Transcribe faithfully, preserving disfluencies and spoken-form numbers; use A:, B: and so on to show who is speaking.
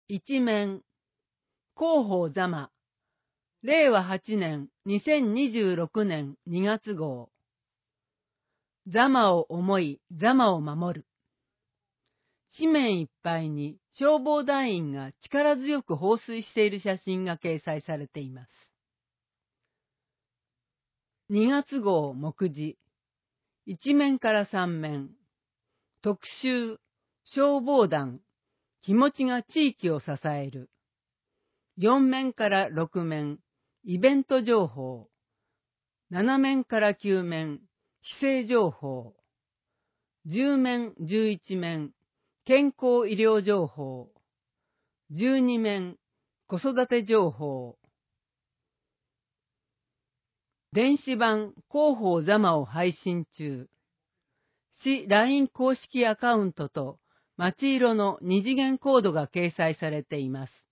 A: 一面、広報ざま、れいわはちねんにせんにじゅうろくねんにがつ号。ざまを思い、ざまを守る。紙面いっぱいに消防団員が力強く放水している写真が掲載されています。にがつ号目次、いち面からさん面、特集、消防団、気持ちが地域を支える。よん面からろく面、イベント情報。なな面からきゅう面、規制情報。じゅう面、じゅういち面、健康医療情報。じゅうに面、子育て情報。電子版広報ざまを配信中。市 ライン 公式アカウントと街色の二次元コードが掲載されています。